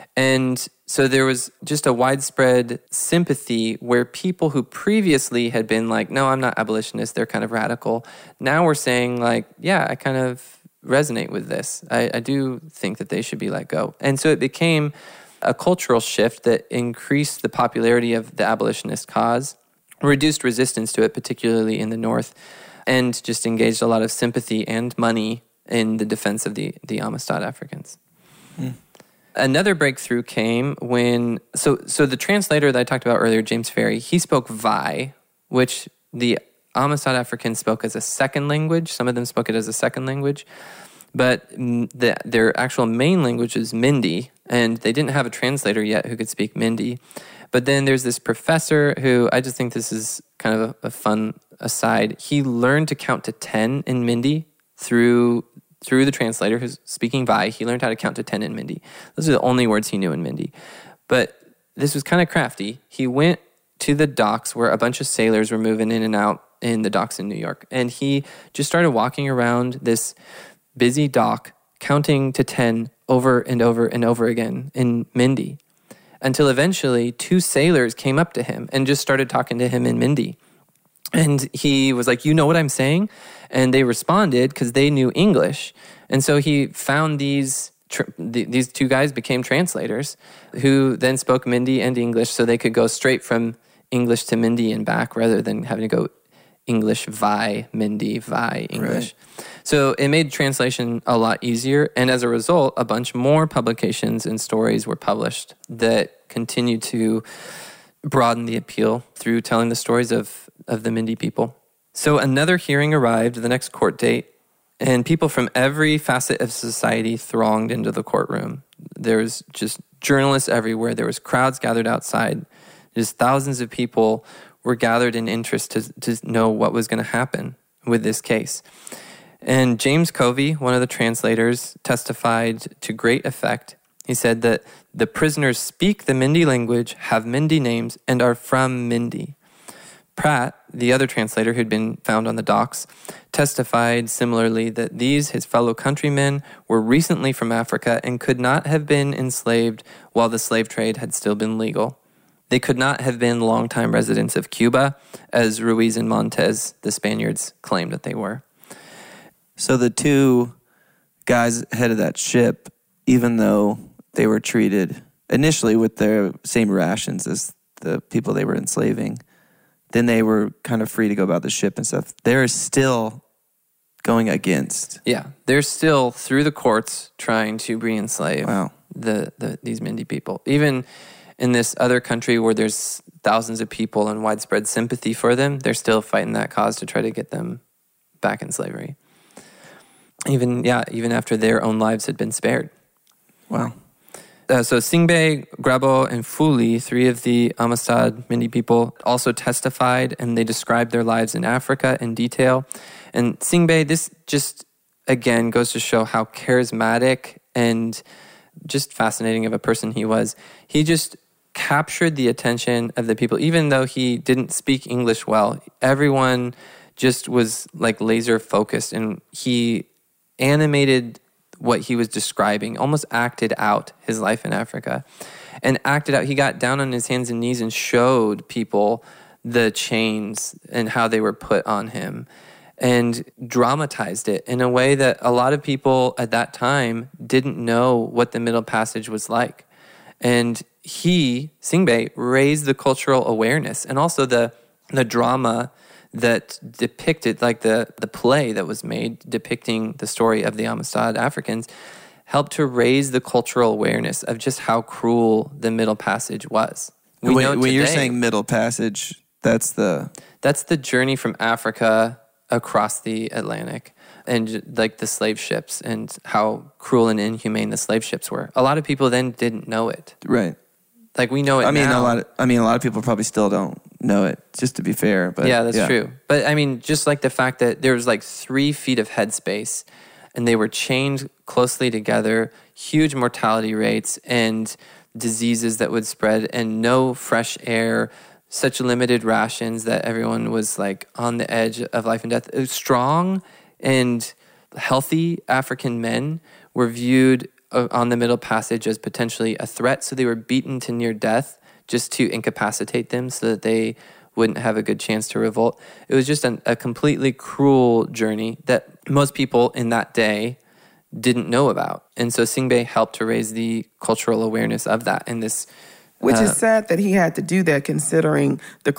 And so there was just a widespread sympathy where people who previously had been like, no, I'm not abolitionist, they're kind of radical. Now we're saying like, yeah, I kind of resonate with this. I do think that they should be let go. And so it became a cultural shift that increased the popularity of the abolitionist cause, reduced resistance to it, particularly in the North, and just engaged a lot of sympathy and money in the defense of the Amistad Africans. Mm. Another breakthrough came when, so the translator that I talked about earlier, James Ferry, he spoke Vai, which the Amistad Africans spoke as a second language. Some of them spoke it as a second language. But their actual main language is Mindi, And they didn't have a translator yet who could speak Mindi. But then there's this professor who, I just think this is kind of a fun aside. He learned to count to 10 in Mindi through the translator who's speaking Vai. He learned how to count to 10 in Mindi. Those are the only words he knew in Mindi. But this was kind of crafty. He went to the docks where a bunch of sailors were moving in and out in the docks in New York. And he just started walking around this busy dock, counting to 10 over and over and over again in Mindi, until eventually 2 sailors came up to him and just started talking to him in Mindi. And he was like, you know what I'm saying? And they responded because they knew English. And so he found these 2 guys became translators who then spoke Mindi and English so they could go straight from English to Mindi and back rather than having to go English, Vai, Mindi, Vai, English. Right. So it made translation a lot easier. And as a result, a bunch more publications and stories were published that continue to broaden the appeal through telling the stories of the Mindi people. So another hearing arrived, the next court date, and people from every facet of society thronged into the courtroom. There was just journalists everywhere. There was crowds gathered outside. Just thousands of people were gathered in interest to know what was going to happen with this case. And James Covey, one of the translators, testified to great effect. He said that the prisoners speak the Mindi language, have Mindi names, and are from Mindi. Pratt, the other translator who'd been found on the docks, testified similarly that these, his fellow countrymen, were recently from Africa and could not have been enslaved while the slave trade had still been legal. They could not have been longtime residents of Cuba, as Ruiz and Montes, the Spaniards, claimed that they were. So the 2 guys head of that ship, even though they were treated initially with their same rations as the people they were enslaving, then they were kind of free to go about the ship and stuff. They're still going against. Yeah, they're still through the courts trying to re-enslave these Mindi people. Even in this other country where there's thousands of people and widespread sympathy for them, they're still fighting that cause to try to get them back in slavery. Even after their own lives had been spared. Wow. So Singbe, Grabo, and Fuli, 3 of the Amistad Mindi people, also testified, and they described their lives in Africa in detail. And Singbe, this just, again, goes to show how charismatic and just fascinating of a person he was. He just captured the attention of the people. Even though he didn't speak English well, everyone just was like laser focused, and he animated what he was describing, almost acted out his life in Africa. And acted out, he got down on his hands and knees and showed people the chains and how they were put on him, and dramatized it in a way that a lot of people at that time didn't know what the Middle Passage was like. And he, Singbe, raised the cultural awareness and also the drama that depicted, like the play that was made depicting the story of the Amistad Africans, helped to raise the cultural awareness of just how cruel the Middle Passage was. When you're saying Middle Passage, that's the journey from Africa across the Atlantic, and like the slave ships and how cruel and inhumane the slave ships were. A lot of people then didn't know it. Right. Like we know it now. A lot of people probably still don't know it, just to be fair. But yeah, that's true. But I mean, just like the fact that there was like 3 feet of headspace and they were chained closely together, huge mortality rates and diseases that would spread, and no fresh air, such limited rations that everyone was like on the edge of life and death. Strong and healthy African men were viewed on the Middle Passage as potentially a threat, so they were beaten to near death just to incapacitate them so that they wouldn't have a good chance to revolt. It was just a completely cruel journey that most people in that day didn't know about. And so Singbe helped to raise the cultural awareness of that in this. Which is sad that he had to do that, considering the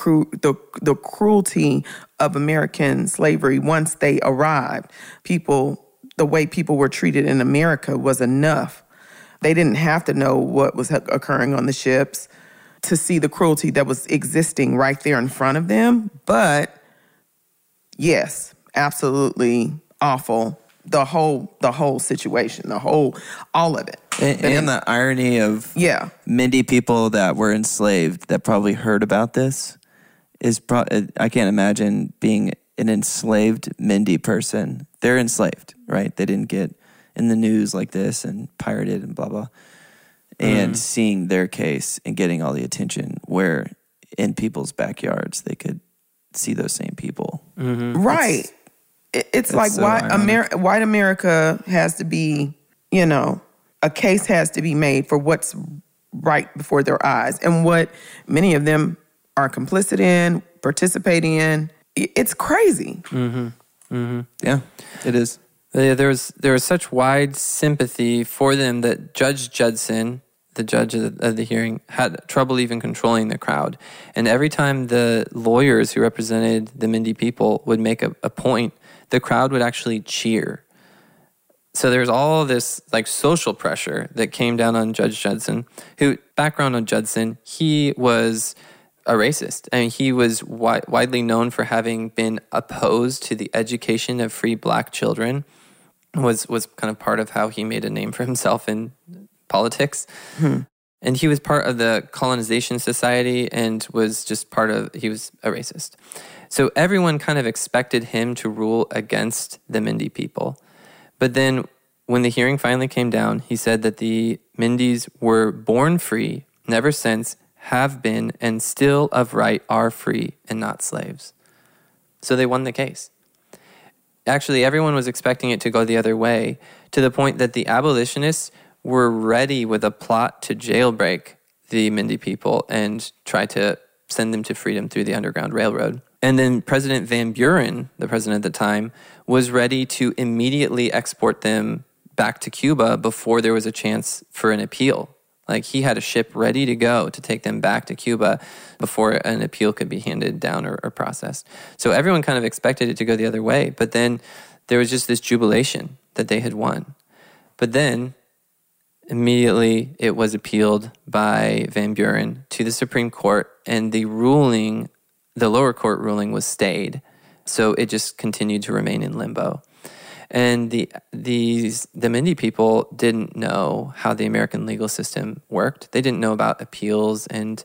cruelty of American slavery once they arrived. The way people were treated in America was enough. They didn't have to know what was occurring on the ships to see the cruelty that was existing right there in front of them. But yes, absolutely awful. The whole situation, all of it. And the irony of Mindy people that were enslaved that probably heard about this is I can't imagine being an enslaved Mindy person. They're enslaved, right? They didn't get in the news like this and pirated and blah, blah. And seeing their case and getting all the attention where in people's backyards they could see those same people. Mm-hmm. Right. It's like so white America has to be, a case has to be made for what's right before their eyes and what many of them are complicit in, participating in. It's crazy. Mm-hmm. Mm-hmm. Yeah, it is. There was such wide sympathy for them that Judge Judson, the judge of the hearing, had trouble even controlling the crowd. And every time the lawyers who represented the Mindy people would make a point, the crowd would actually cheer. So there's all this like social pressure that came down on Judge Judson, who, background on Judson, he was a racist. I mean, he was widely known for having been opposed to the education of free black children, was kind of part of how he made a name for himself in politics. And he was part of the Colonization Society and was just he was a racist. So everyone kind of expected him to rule against the Mindy people. But then when the hearing finally came down, he said that the Mindys were born free, never since, have been, and still of right are free and not slaves. So they won the case. Actually, everyone was expecting it to go the other way, to the point that the abolitionists were ready with a plot to jailbreak the Mindy people and try to send them to freedom through the Underground Railroad. And then President Van Buren, the president at the time, was ready to immediately export them back to Cuba before there was a chance for an appeal. Like, he had a ship ready to go to take them back to Cuba before an appeal could be handed down or processed. So everyone kind of expected it to go the other way. But then there was just this jubilation that they had won. But then immediately it was appealed by Van Buren to the Supreme Court, and the lower court ruling was stayed. So it just continued to remain in limbo. And the Mindy people didn't know how the American legal system worked. They didn't know about appeals and,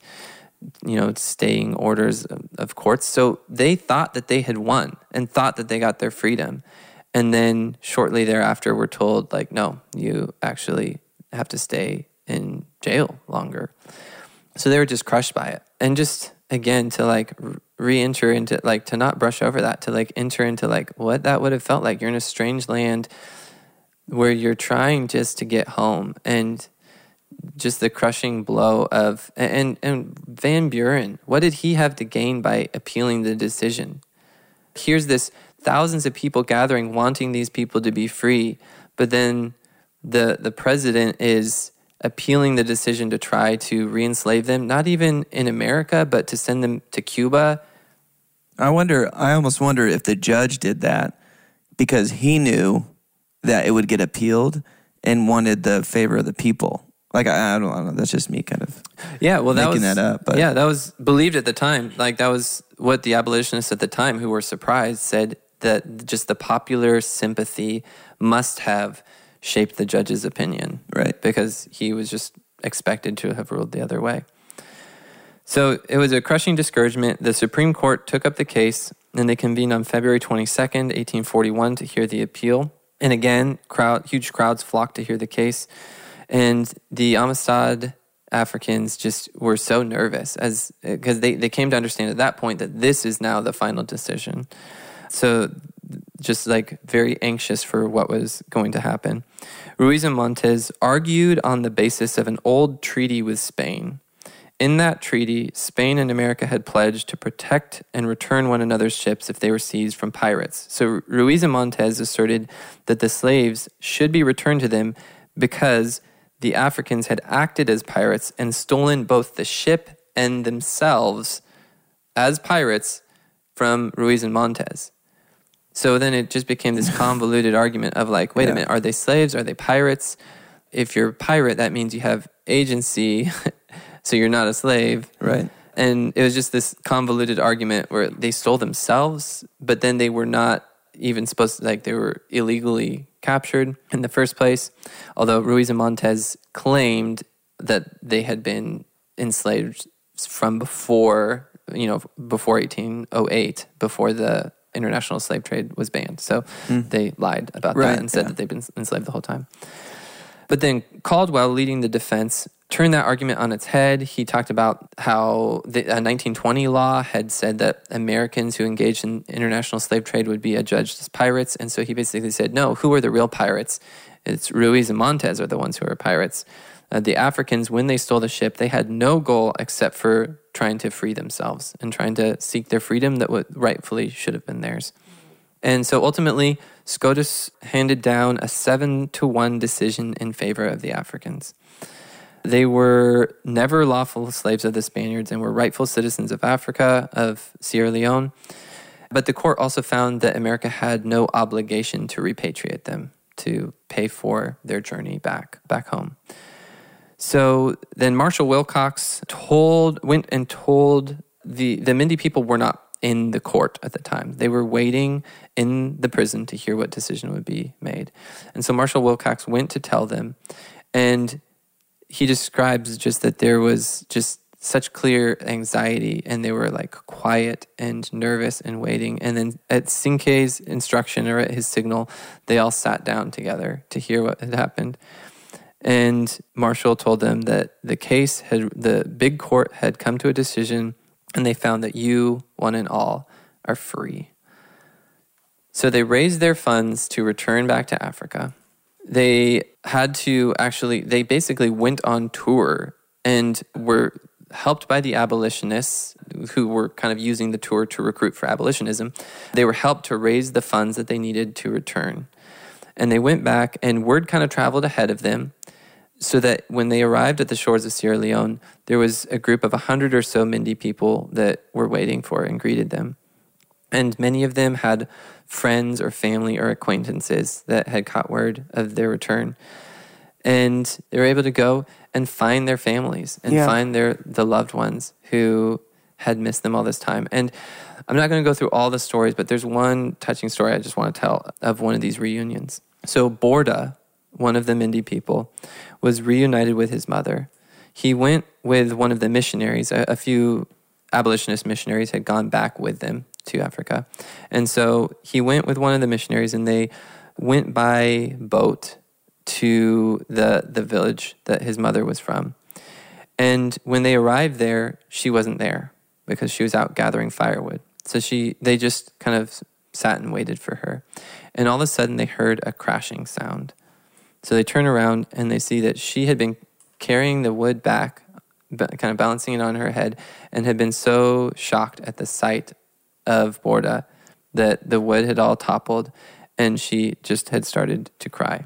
staying orders of courts. So they thought that they had won and thought that they got their freedom. And then shortly thereafter were told, like, no, you actually have to stay in jail longer. So they were just crushed by it. And just, again, to re-enter into, to not brush over that, to enter into what that would have felt like. You're in a strange land where you're trying just to get home, and just the crushing blow of, and Van Buren, what did he have to gain by appealing the decision? Here's this thousands of people gathering, wanting these people to be free, but then the president is appealing the decision to try to re-enslave them, not even in America, but to send them to Cuba. I almost wonder if the judge did that because he knew that it would get appealed and wanted the favor of the people. I don't know. That's just me kind of making that up. But. Yeah, that was believed at the time. That was what the abolitionists at the time, who were surprised, said that just the popular sympathy must have shaped the judge's opinion. Right. Because he was just expected to have ruled the other way. So it was a crushing discouragement. The Supreme Court took up the case, and they convened on February 22nd, 1841, to hear the appeal. And again, huge crowds flocked to hear the case. And the Amistad Africans just were so nervous because they came to understand at that point that this is now the final decision. So just very anxious for what was going to happen. Ruiz and Montes argued on the basis of an old treaty with Spain. In that treaty, Spain and America had pledged to protect and return one another's ships if they were seized from pirates. So Ruiz and Montes asserted that the slaves should be returned to them because the Africans had acted as pirates and stolen both the ship and themselves as pirates from Ruiz and Montes. So then it just became this convoluted argument of wait a minute, are they slaves? Are they pirates? If you're a pirate, that means you have agency, so you're not a slave. Right. And it was just this convoluted argument where they stole themselves, but then they were not even supposed to, they were illegally captured in the first place, although Ruiz and Montes claimed that they had been enslaved from before 1808, before the international slave trade was banned. So they lied about that and said that they've been enslaved the whole time. But then Caldwell, leading the defense, turned that argument on its head. He talked about how the 1920 law had said that Americans who engaged in international slave trade would be adjudged as pirates. And so he basically said, no, who are the real pirates? It's Ruiz and Montes are the ones who are pirates. The Africans, when they stole the ship, they had no goal except for trying to free themselves and trying to seek their freedom that rightfully should have been theirs. And so ultimately, SCOTUS handed down a 7-1 decision in favor of the Africans. They were never lawful slaves of the Spaniards and were rightful citizens of Africa, of Sierra Leone. But the court also found that America had no obligation to repatriate them, to pay for their journey back home. So then Marshall Wilcox went and told the Mindi people were not in the court at the time. They were waiting in the prison to hear what decision would be made. And so Marshall Wilcox went to tell them, and he describes just that there was just such clear anxiety, and they were like quiet and nervous and waiting. And then at Cinque's instruction, or at his signal, they all sat down together to hear what had happened. And Marshall told them that the big court had come to a decision, and they found that you, one and all, are free. So they raised their funds to return back to Africa. They they basically went on tour and were helped by the abolitionists who were kind of using the tour to recruit for abolitionism. They were helped to raise the funds that they needed to return. And they went back, and word kind of traveled ahead of them, so that when they arrived at the shores of Sierra Leone, there was a group of 100 or so Mindi people that were waiting for and greeted them. And many of them had friends or family or acquaintances that had caught word of their return. And they were able to go and find their families and find the loved ones who had missed them all this time. And I'm not going to go through all the stories, but there's one touching story I just want to tell of one of these reunions. So Borda, one of the Mindi people, was reunited with his mother. He went with one of the missionaries. A few abolitionist missionaries had gone back with them to Africa. And so he went with one of the missionaries, and they went by boat to the village that his mother was from. And when they arrived there, she wasn't there because she was out gathering firewood. So they just kind of sat and waited for her. And all of a sudden, they heard a crashing sound. So they turn around, and they see that she had been carrying the wood back, kind of balancing it on her head, and had been so shocked at the sight of Borda that the wood had all toppled, and she just had started to cry.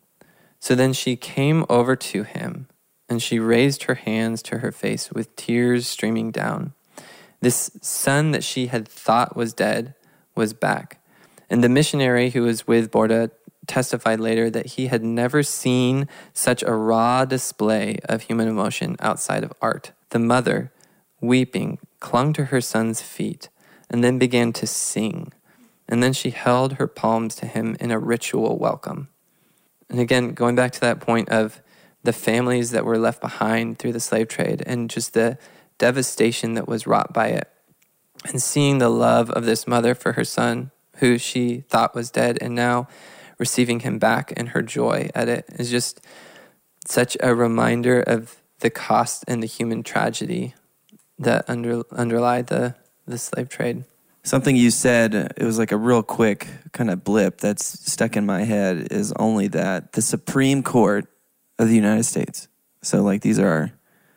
So then she came over to him, and she raised her hands to her face with tears streaming down. This son that she had thought was dead was back. And the missionary who was with Borda testified later that he had never seen such a raw display of human emotion outside of art. The mother, weeping, clung to her son's feet and then began to sing. And then she held her palms to him in a ritual welcome. And again, going back to that point of the families that were left behind through the slave trade and just the devastation that was wrought by it, and seeing the love of this mother for her son, who she thought was dead, and now receiving him back, and her joy at it is just such a reminder of the cost and the human tragedy that underlie the slave trade. Something you said, it was like a real quick kind of blip that's stuck in my head, is only that the Supreme Court of the United States. So like these are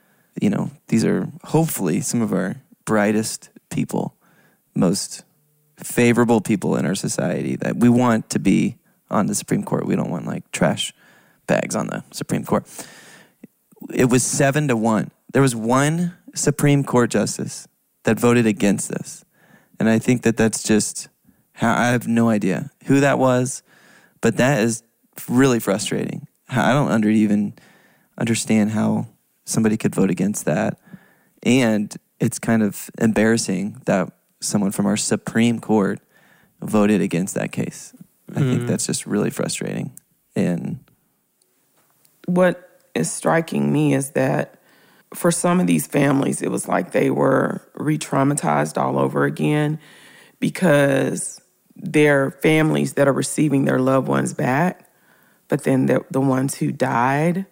hopefully some of our brightest people, most favorable people in our society that we want to be on the Supreme Court. We don't want like trash bags on the Supreme Court. It was 7-1. There was one Supreme Court justice that voted against this. And I think that's just how, I have no idea who that was, but that is really frustrating. I don't even understand how somebody could vote against that. And it's kind of embarrassing that someone from our Supreme Court voted against that case. I think that's just really frustrating. And what is striking me is that for some of these families, it was like they were re-traumatized all over again, because they're families that are receiving their loved ones back, but then the ones who died,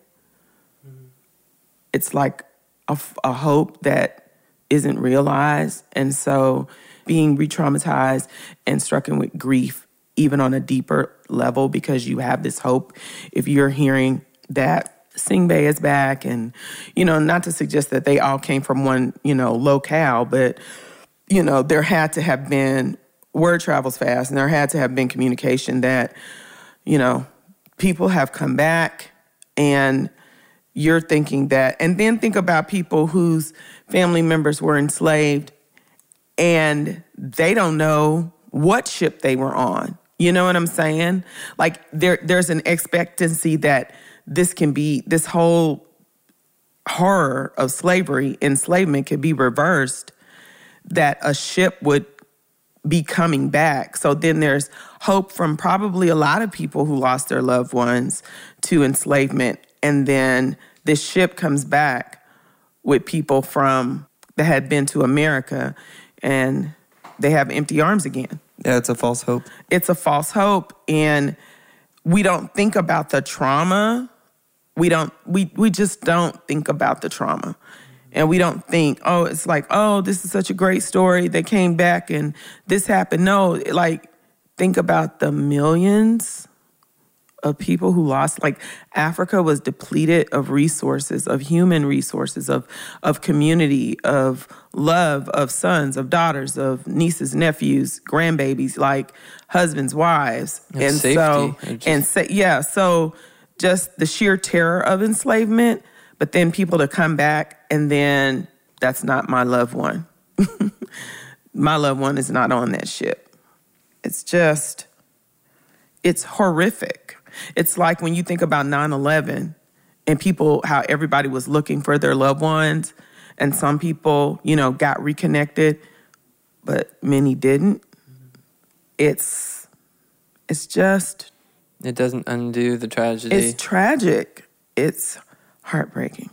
it's like a hope that isn't realized. And so being re-traumatized and stricken with grief, even on a deeper level, because you have this hope. If you're hearing that Sing Bay is back, and, not to suggest that they all came from one, locale, but, there had to have been, word travels fast, and there had to have been communication that, people have come back, and you're thinking that, and then think about people whose family members were enslaved and they don't know what ship they were on. You know what I'm saying? Like there's an expectancy that this whole horror of slavery, enslavement, could be reversed, that a ship would be coming back. So then there's hope from probably a lot of people who lost their loved ones to enslavement. And then this ship comes back with people that had been to America, and they have empty arms again. Yeah, it's a false hope. It's a false hope. And we don't think about the trauma. We just don't think about the trauma. And we don't think, it's like, this is such a great story. They came back and this happened. No, think about the millions of people who lost. Africa was depleted of resources, of human resources, of community, of love, of sons, of daughters, of nieces, nephews, grandbabies, husbands, wives. And safety. So just the sheer terror of enslavement, but then people to come back, and then that's not my loved one. My loved one is not on that ship. It's horrific. It's like when you think about 9/11 and people, how everybody was looking for their loved ones, and some people, got reconnected, but many didn't. It's just... It doesn't undo the tragedy. It's tragic. It's heartbreaking.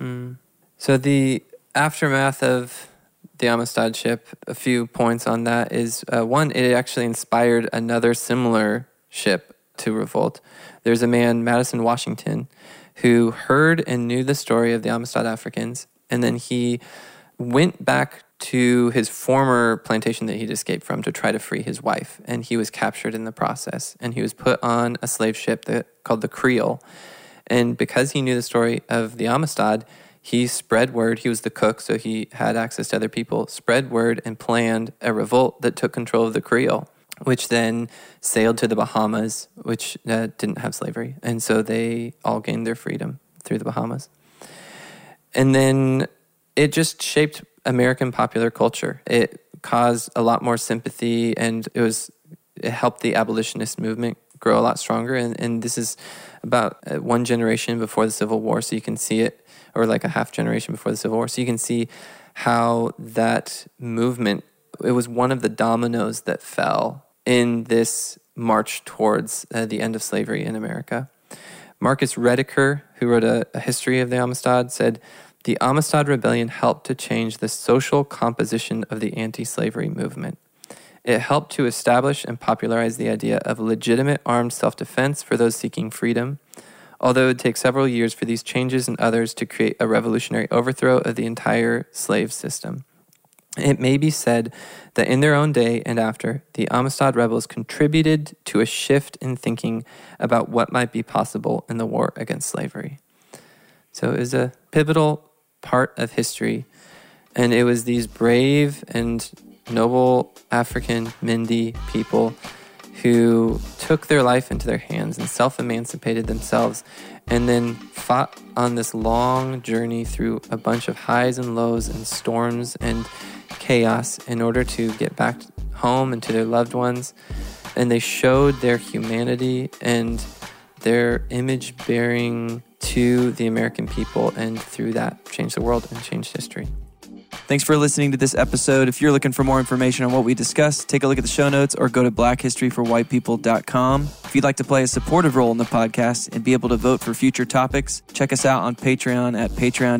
So the aftermath of the Amistad ship, a few points on that is, one, it actually inspired another similar ship to revolt. There's a man, Madison Washington, who heard and knew the story of the Amistad Africans, and then he went back to his former plantation that he'd escaped from to try to free his wife, and he was captured in the process, and he was put on a slave ship called the Creole. And because he knew the story of the Amistad, he spread word. He was the cook, so he had access to other people, spread word and planned a revolt that took control of the Creole, which then sailed to the Bahamas, which didn't have slavery. And so they all gained their freedom through the Bahamas. And then it just shaped American popular culture. It caused a lot more sympathy, and it helped the abolitionist movement grow a lot stronger. And this is about one generation before the Civil War, so you can see it, or like a half generation before the Civil War. So you can see how that movement, it was one of the dominoes that fell in this march towards the end of slavery in America. Marcus Rediker, who wrote a history of the Amistad, said, "The Amistad Rebellion helped to change the social composition of the anti-slavery movement. It helped to establish and popularize the idea of legitimate armed self-defense for those seeking freedom, although it would take several years for these changes and others to create a revolutionary overthrow of the entire slave system. It may be said that in their own day and after, the Amistad rebels contributed to a shift in thinking about what might be possible in the war against slavery." So it was a pivotal part of history, and it was these brave and noble African Mindi people who took their life into their hands and self-emancipated themselves, and then fought on this long journey through a bunch of highs and lows and storms and chaos in order to get back home and to their loved ones. And they showed their humanity and their image bearing to the American people, and through that changed the world and changed history. Thanks for listening to this episode. If you're looking for more information on what we discussed, take a look at the show notes or go to blackhistoryforwhitepeople.com. If you'd like to play a supportive role in the podcast and be able to vote for future topics, check us out on Patreon at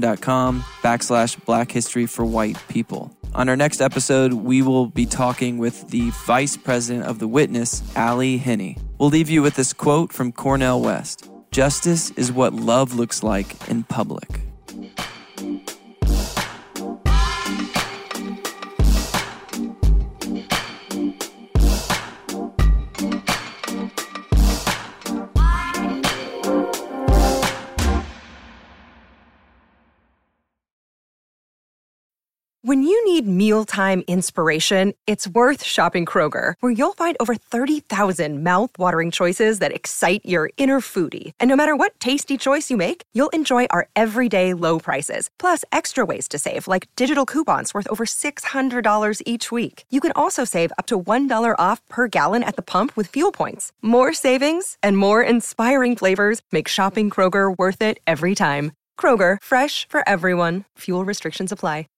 patreon.com/blackhistoryforwhitepeople. On our next episode, we will be talking with the Vice President of The Witness, Allie Henney. We'll leave you with this quote from Cornel West: "Justice is what love looks like in public." When you need mealtime inspiration, it's worth shopping Kroger, where you'll find over 30,000 mouth-watering choices that excite your inner foodie. And no matter what tasty choice you make, you'll enjoy our everyday low prices, plus extra ways to save, like digital coupons worth over $600 each week. You can also save up to $1 off per gallon at the pump with fuel points. More savings and more inspiring flavors make shopping Kroger worth it every time. Kroger, fresh for everyone. Fuel restrictions apply.